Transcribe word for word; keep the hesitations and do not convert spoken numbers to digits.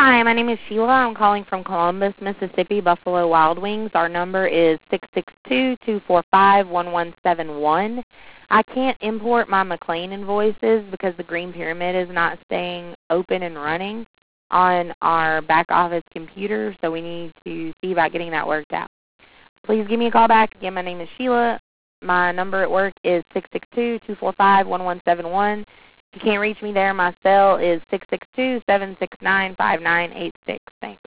Hi, my name is Sheila. I'm calling from Columbus, Mississippi, Buffalo Wild Wings. Our number is six six two, two four five, one one seven one. I can't import my McLean invoices because the Green Pyramid is not staying open and running on our back office computer, so we need to see about getting that worked out. Please give me a call back. Again, my name is Sheila. My number at work is six six two, two four five, one one seven one. If you can't reach me there, my cell is six six two, seven six nine, five nine eight six. Thanks.